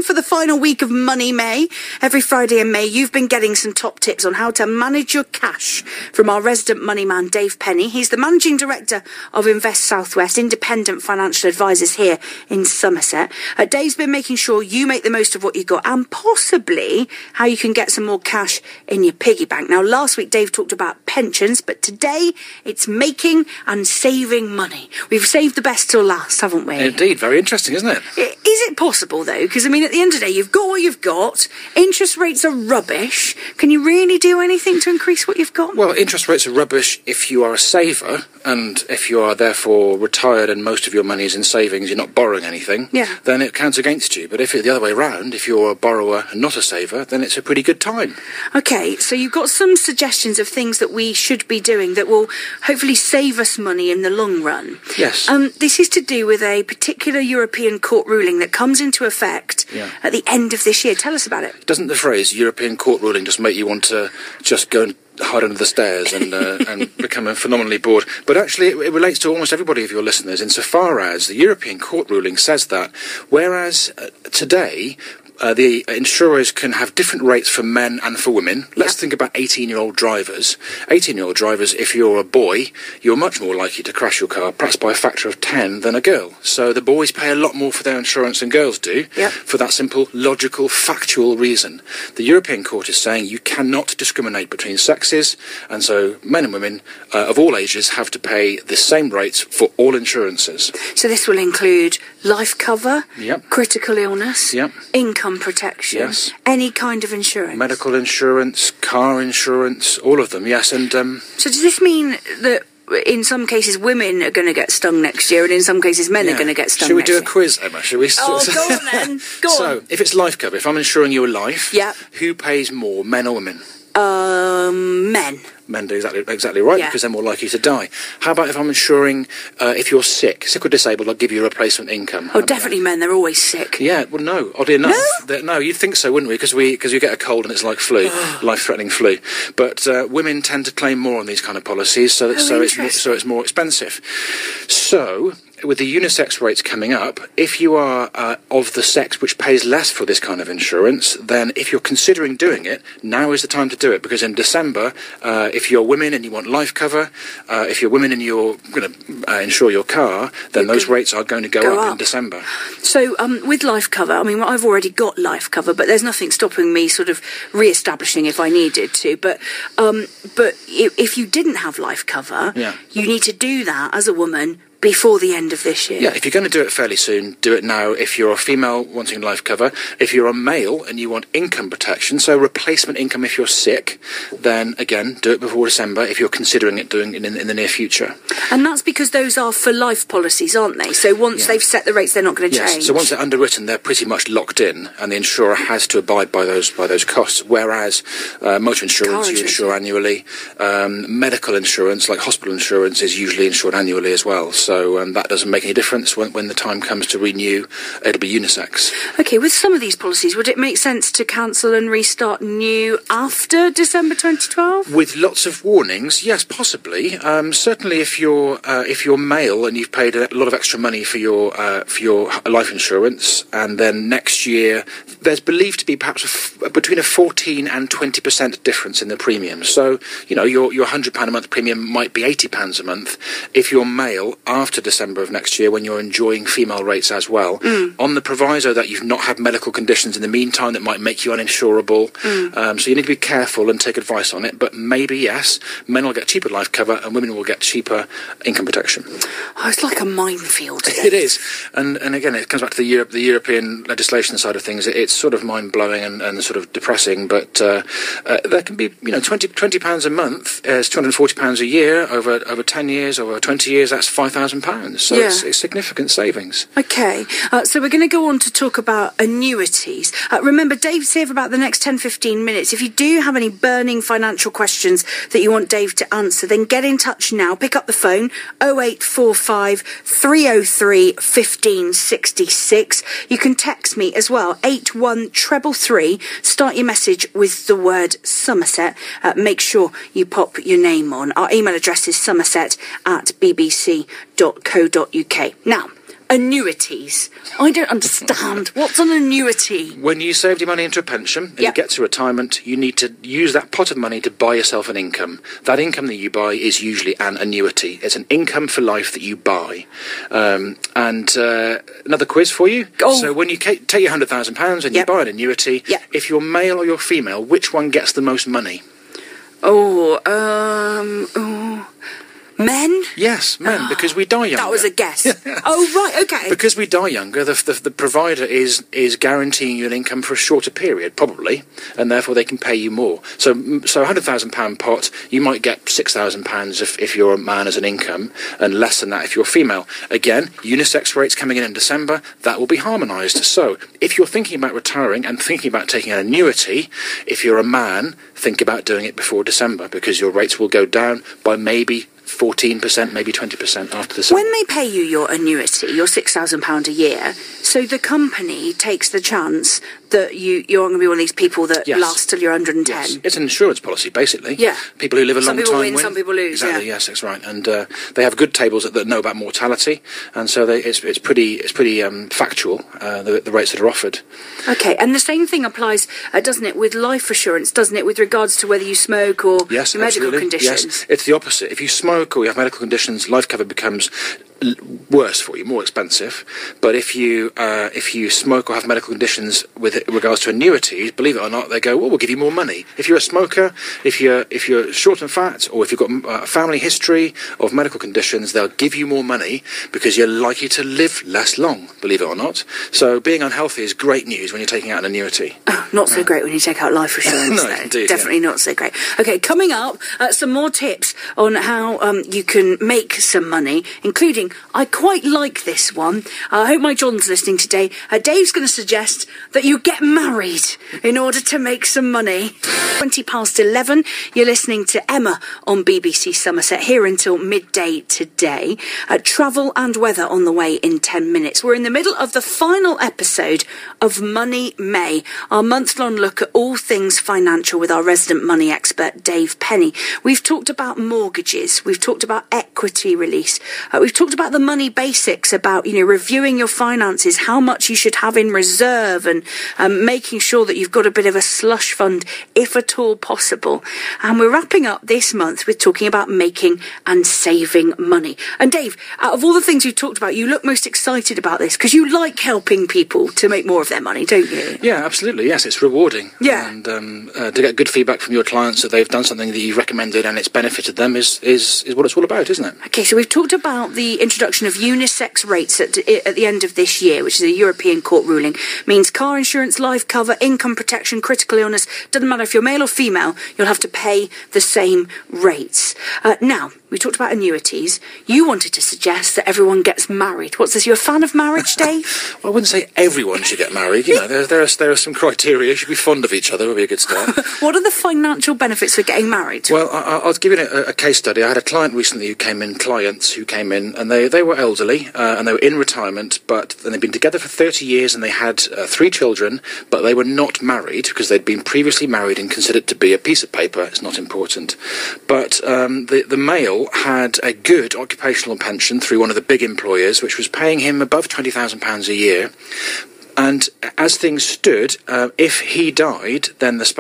time for the final week of Money May. Every Friday in May, you've been getting some top tips on how to manage your cash from our resident money man, Dave Penny. He's the Managing Director of Invest Southwest, independent financial advisors here in Somerset. Dave's been making sure you make the most of what you got and possibly how you can get some more cash in your piggy bank. Now, last week, Dave talked about pensions, but today it's making and saving money. We've saved the best till last, haven't we? Indeed, very interesting, isn't it? Is it possible, though? Because, I mean, at the end of the day, you've got what you've got. Interest rates are rubbish. Can you really do anything to increase what you've got? Well, interest rates are rubbish if you are a saver, and if you are therefore retired and most of your money is in savings, you're not borrowing anything, then it counts against you. But if it's the other way around, if you're a borrower and not a saver, then it's a pretty good time. OK, so you've got some suggestions of things that we should be doing that will hopefully save us money in the long run. Yes. This is to do with a particular European court ruling that comes into effect at the end of this year. Tell us about it. Doesn't the phrase European court ruling just make you want to just go and hide under the stairs and become phenomenally bored? But actually, it relates to almost everybody of your listeners, insofar as the European court ruling says that, whereas today the insurers can have different rates for men and for women. Let's think about 18-year-old drivers. 18-year-old drivers, if you're a boy, you're much more likely to crash your car, perhaps by a factor of 10, than a girl. So the boys pay a lot more for their insurance than girls do, for that simple, logical, factual reason. The European Court is saying you cannot discriminate between sexes, and so men and women of all ages have to pay the same rates for all insurances. So this will include life cover, critical illness, income protection, any kind of insurance. Medical insurance, car insurance, all of them, yes. And so does this mean that in some cases women are going to get stung next year and in some cases men are going to get stung next year? Should we do a quiz, Emma? Should we? Oh, go on then. Go on. So, if it's life cover, if I'm insuring your life, who pays more, men or women? Men. Men do exactly right, because they're more likely to die. How about if I'm insuring, if you're sick or disabled, I'll give you a replacement income? Oh, definitely men, they're always sick. Yeah, well, no, oddly enough. No, you'd think so, wouldn't we? Because you get a cold and it's like flu, life-threatening flu. But women tend to claim more on these kind of policies, so it's more expensive. So, with the unisex rates coming up, if you are of the sex which pays less for this kind of insurance, then if you're considering doing it, now is the time to do it, because in December, if you're women and you want life cover, if you're women and you're going to insure your car, then those rates are going to go up in December. So with life cover, I mean, I've already got life cover, but there's nothing stopping me sort of re-establishing if I needed to. But if you didn't have life cover, you need to do that as a woman before the end of this year. Yeah, if you're going to do it fairly soon, do it now. If you're a female wanting life cover, if you're a male and you want income protection, so replacement income if you're sick, then again, do it before December if you're considering it doing it in the near future. And that's because those are for life policies, aren't they? So once they've set the rates, they're not going to change. So once they're underwritten, they're pretty much locked in, and the insurer has to abide by those costs. Whereas motor insurance, you insure annually. Medical insurance, like hospital insurance, is usually insured annually as well. So that doesn't make any difference when the time comes to renew. It'll be unisex. OK, with some of these policies, would it make sense to cancel and restart new after December 2012? With lots of warnings, yes, possibly. Certainly, if you're male and you've paid a lot of extra money for your life insurance, and then next year there's believed to be perhaps between a 14 and 20% difference in the premium. So your £100 a month premium might be £80 a month if you're male after December of next year, when you're enjoying female rates as well, on the proviso that you've not had medical conditions in the meantime that might make you uninsurable. So you need to be careful and take advice on it. But maybe, yes, men will get cheaper life cover and women will get cheaper income protection. Oh, it's like a minefield. It is. And again, it comes back to the European legislation side of things. It's sort of mind-blowing and sort of depressing, but there can be, £20 a month is £240 a year over 10 years, over 20 years, that's £5,000. So it's significant savings. OK, so we're going to go on to talk about annuities. Remember, Dave's here for about the next 10-15 minutes. If you do have any burning financial questions that you want Dave to answer, then get in touch now. Pick up the phone, 0845 303 1566. You can text me as well, 81333. Start your message with the word Somerset. Make sure you pop your name on. Our email address is somerset@bbc.co.uk. Now, Annuities. I don't understand. What's an annuity? When you saved your money into a pension and you get to retirement, you need to use that pot of money to buy yourself an income. That income that you buy is usually an annuity. It's an income for life that you buy. Another quiz for you. Oh. So when you take your £100,000 and you buy an annuity, if you're male or you're female, which one gets the most money? Men? Yes, men, because we die younger. That was a guess. Oh, right, okay. Because we die younger, the provider is guaranteeing you an income for a shorter period, probably, and therefore they can pay you more. So £100,000 pot, you might get £6,000 if you're a man as an income, and less than that if you're female. Again, unisex rates coming in December, that will be harmonised. So if you're thinking about retiring and thinking about taking an annuity, if you're a man, think about doing it before December, because your rates will go down by maybe 14%, maybe 20% after the summer. When they pay you your annuity, your £6,000 a year, so the company takes the chance that you're going to be one of these people that last till you're 110. Yes. It's an insurance policy, basically. Yeah. People who live a long time win. Some people win, some people lose. Exactly. Yes, that's right. And they have good tables that know about mortality, and so it's pretty factual, the rates that are offered. Okay, and the same thing applies, doesn't it, with life assurance? Doesn't it, with regards to whether you smoke or your medical conditions? Yes, it's the opposit. If you smoke or you have medical conditions, life cover becomes worse for you, more expensive. But if you smoke or have medical conditions with regards to annuities, believe it or not, they go, well, we'll give you more money. If you're a smoker, if you're short and fat, or if you've got a family history of medical conditions, they'll give you more money because you're likely to live less long, believe it or not. So being unhealthy is great news when you're taking out an annuity. Oh, not so great when you take out life assurance. No, indeed, definitely not so great. Okay, coming up, some more tips on how you can make some money, including, I quite like this one. I hope my John's listening today. Dave's going to suggest that you get married in order to make some money. 11:20, you're listening to Emma on BBC Somerset, here until midday today. Travel and weather on the way in 10 minutes. We're in the middle of the final episode of Money May, our month-long look at all things financial with our resident money expert, Dave Penny. We've talked about mortgages. We've talked about equity release. We've talked about the money basics, about, reviewing your finances, how much you should have in reserve, and making sure that you've got a bit of a slush fund, if at all possible. And we're wrapping up this month with talking about making and saving money. And Dave, out of all the things you talked about, you look most excited about this because you like helping people to make more of their money, don't you? Yeah, absolutely. Yes, it's rewarding. Yeah. And to get good feedback from your clients that they've done something that you've recommended and it's benefited them is what it's all about, isn't it? Okay, so we've talked about the introduction of unisex rates at the end of this year, which is a European court ruling. Means car insurance, life cover, income protection, critical illness, doesn't matter if you're male or female, you'll have to pay the same rates. Now, we talked about annuities. You wanted to suggest that everyone gets married. What's this? You're a fan of marriage, Dave? Well, I wouldn't say everyone should get married. There are some criteria. You should be fond of each other. Would be a good start. What are the financial benefits for getting married? Well, I'll give you a case study. I had a client recently clients who came in, and they were elderly, and they were in retirement, but they'd been together for 30 years, and they had 3 children, but they were not married because they'd been previously married and considered to be a piece of paper. It's not important. But the male had a good occupational pension through one of the big employers, which was paying him above £20,000 a year. And as things stood, if he died, then the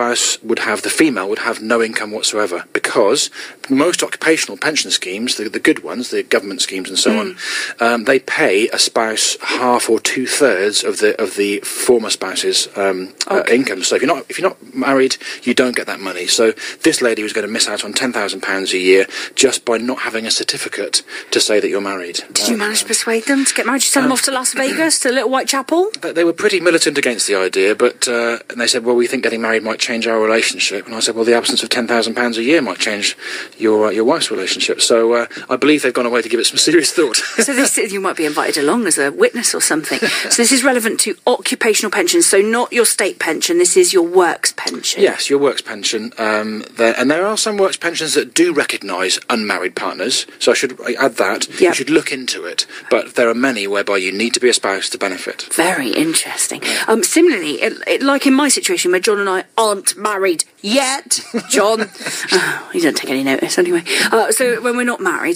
female would have no income whatsoever, because most occupational pension schemes, the good ones, the government schemes and so on, they pay a spouse half or 2/3 of the former spouse's income. So if you're not married, you don't get that money. So this lady was going to miss out on £10,000 a year just by not having a certificate to say that you're married. Did you manage to persuade them to get married? Did you send them off to Las Vegas, to Little Whitechapel? They were pretty militant against the idea, but and they said, well, we think getting married might change our relationship. And I said, well, the absence of £10,000 a year might change your wife's relationship. So I believe they've gone away to give it some serious thought. So you might be invited along as a witness or something. So this is relevant to occupational pensions, so not your state pension, this is your works pension. Yes, your works pension. And there are some works pensions that do recognise unmarried partners, so I should add that. Yep. You should look into it. But there are many whereby you need to be a spouse to benefit. Very interesting. Similarly, like in my situation where John and I aren't married yet, John. He doesn't take any notice anyway. So when we're not married,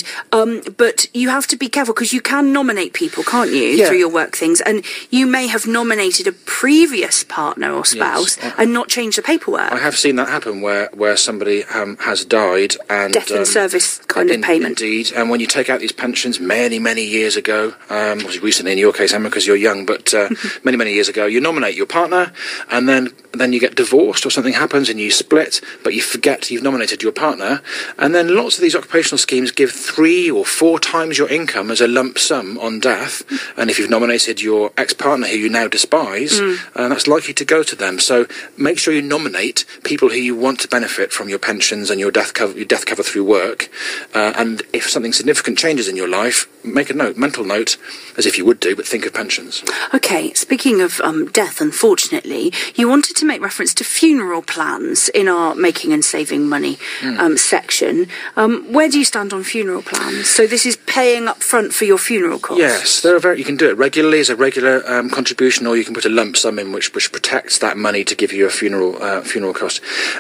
but you have to be careful because you can nominate people, can't you, through your work things, and you may have nominated a previous partner or spouse and not changed the paperwork. I have seen that happen where somebody has died and death in service kind of payment. Indeed, and when you take out these pensions many years ago, obviously recently in your case, Emma, because you're young, but many years ago, you nominate your partner, and then you get divorced or something happens and you split, but you forget you've nominated your partner, and then lots of these occupational schemes give 3 or 4 times your income as a lump sum on death, and if you've nominated your ex-partner who you now despise, that's likely to go to them. So make sure you nominate people who you want to benefit from your pensions and your death cover through work, and if something significant changes in your life, make a mental note, as if you would do, but think of pensions. Okay, speaking of death, unfortunately, you wanted to make reference to funeral plans in our Making and Saving Money section. Where do you stand on funeral plans? So this is paying up front for your funeral costs? Yes, you can do it regularly as a regular contribution, or you can put a lump sum in which protects that money to give you a funeral cost.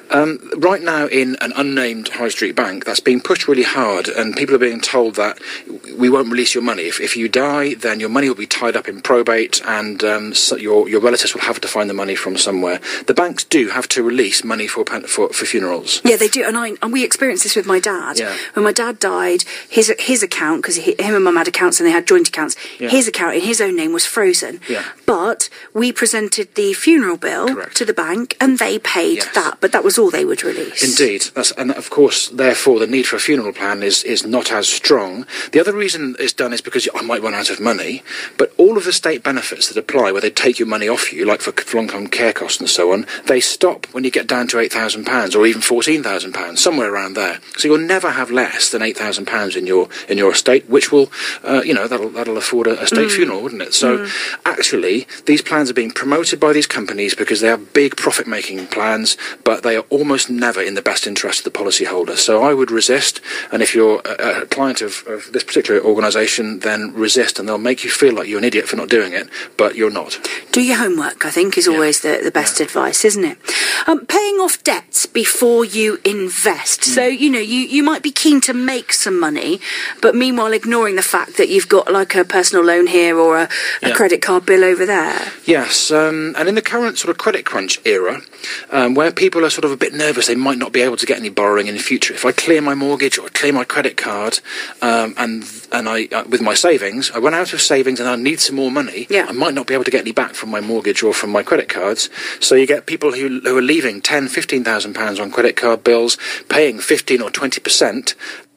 Right now, in an unnamed high street bank, that's being pushed really hard, and people are being told that we won't release your money. If you die, then your money will be tied up in probate, and so your relatives will have to find the money from somewhere. The banks do have to release money for funerals. Yeah, they do, and we experienced this with my dad. Yeah. When my dad died, his account, because him and Mum had accounts and they had joint accounts, his account in his own name was frozen. Yeah. But we presented the funeral bill to the bank, and they paid that, but that was all they would release. Indeed, and of course, therefore, the need for a funeral plan is not as strong. The other reason it's done is because I might run out of money, but all of the state benefits that apply, where they take your money off you, like for long-term care costs and so on, they stop when you get down to £8,000 or even £14,000, somewhere around there. So you'll never have less than £8,000 in your estate, which will, that'll afford a state funeral, wouldn't it? So actually, these plans are being promoted by these companies because they are big profit-making plans, but they are almost never in the best interest of the policyholder. So I would resist, and if you're a client of this particular organisation, then resist, and they'll make you feel like you're an idiot for not doing it, but you're not. Do your homework, I think, is always the best advice, isn't it? Paying off debts before you invest. So, you might be keen to make some money, but meanwhile ignoring the fact that you've got like a personal loan here or a credit card bill over there. Yes, and in the current sort of credit crunch era, where people are sort of a bit nervous, they might not be able to get any borrowing in the future. If I clear my mortgage or clear my credit card, and I with my savings, I run out of savings and I need some more money, I might not be able to get any back from my mortgage or from my credit cards. So you get people who are leaving £10,000, £15,000 on credit card bills, paying 15 or 20%,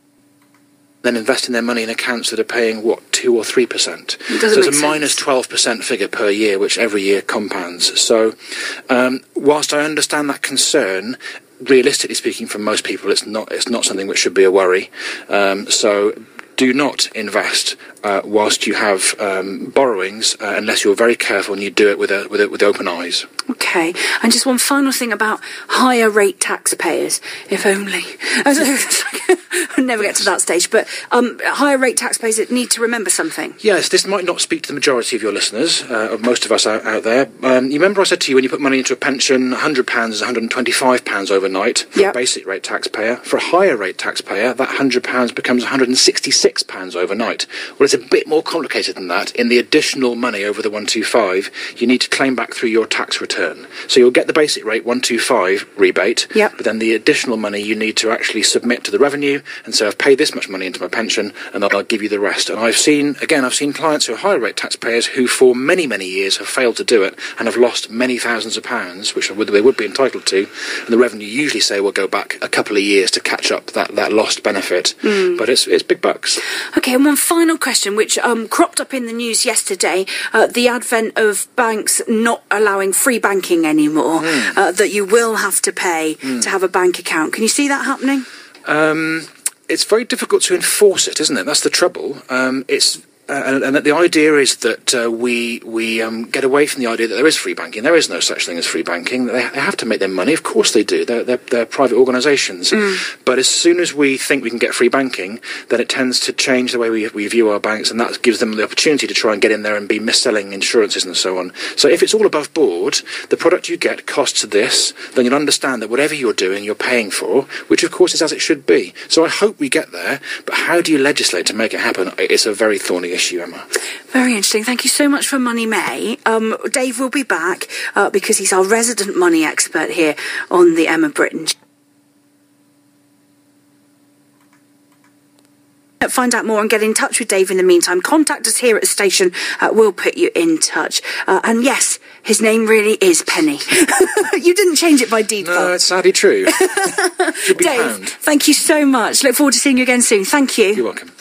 then investing their money in accounts that are paying, 2 or 3%. So it's a minus 12% figure per year, which every year compounds. So whilst I understand that concern, realistically speaking, for most people, it's not something which should be a worry. So do not invest whilst you have borrowings, unless you're very careful and you do it with open eyes. Okay, and just one final thing about higher rate taxpayers, if only. I'll never get to that stage, but higher rate taxpayers need to remember something. Yes, this might not speak to the majority of your listeners, of most of us out there. You remember I said to you, when you put money into a pension, £100 is £125 overnight for a basic rate taxpayer. For a higher rate taxpayer, that £100 becomes £166 overnight. Well, it's a bit more complicated than that. In the additional money over the 125, you need to claim back through your tax return. So you'll get the basic rate 125 rebate, but then the additional money you need to actually submit to the revenue and say, I've paid this much money into my pension and I'll give you the rest. And I've seen clients who are higher rate taxpayers who for many years have failed to do it and have lost many thousands of pounds, which they would be entitled to, and the revenue usually say will go back a couple of years to catch up that lost benefit. But it's big bucks. Okay, and one final question, which cropped up in the news yesterday, the advent of banks not allowing free banking anymore, that you will have to pay to have a bank account. Can you see that happening? It's very difficult to enforce it, isn't it? That's the trouble. and the idea is that we get away from the idea that there is free banking. There is no such thing as free banking. They have to make their money. Of course they do. They're private organisations. But as soon as we think we can get free banking, then it tends to change the way we view our banks, and that gives them the opportunity to try and get in there and be mis-selling insurances and so on. So if it's all above board, the product you get costs this, then you'll understand that whatever you're doing, you're paying for, which of course is as it should be. So I hope we get there, but how do you legislate to make it happen? It's a very thorny issue, Emma. Very interesting. Thank you so much for Money May. Dave will be back because he's our resident money expert here on the Emma Britton. Find out more and get in touch with Dave in the meantime. Contact us here at the station. We'll put you in touch. And yes, his name really is Penny. You didn't change it by default. No, it's sadly true. Should be Dave, pound. thank you so much. Look forward to seeing you again soon. Thank you. You're welcome.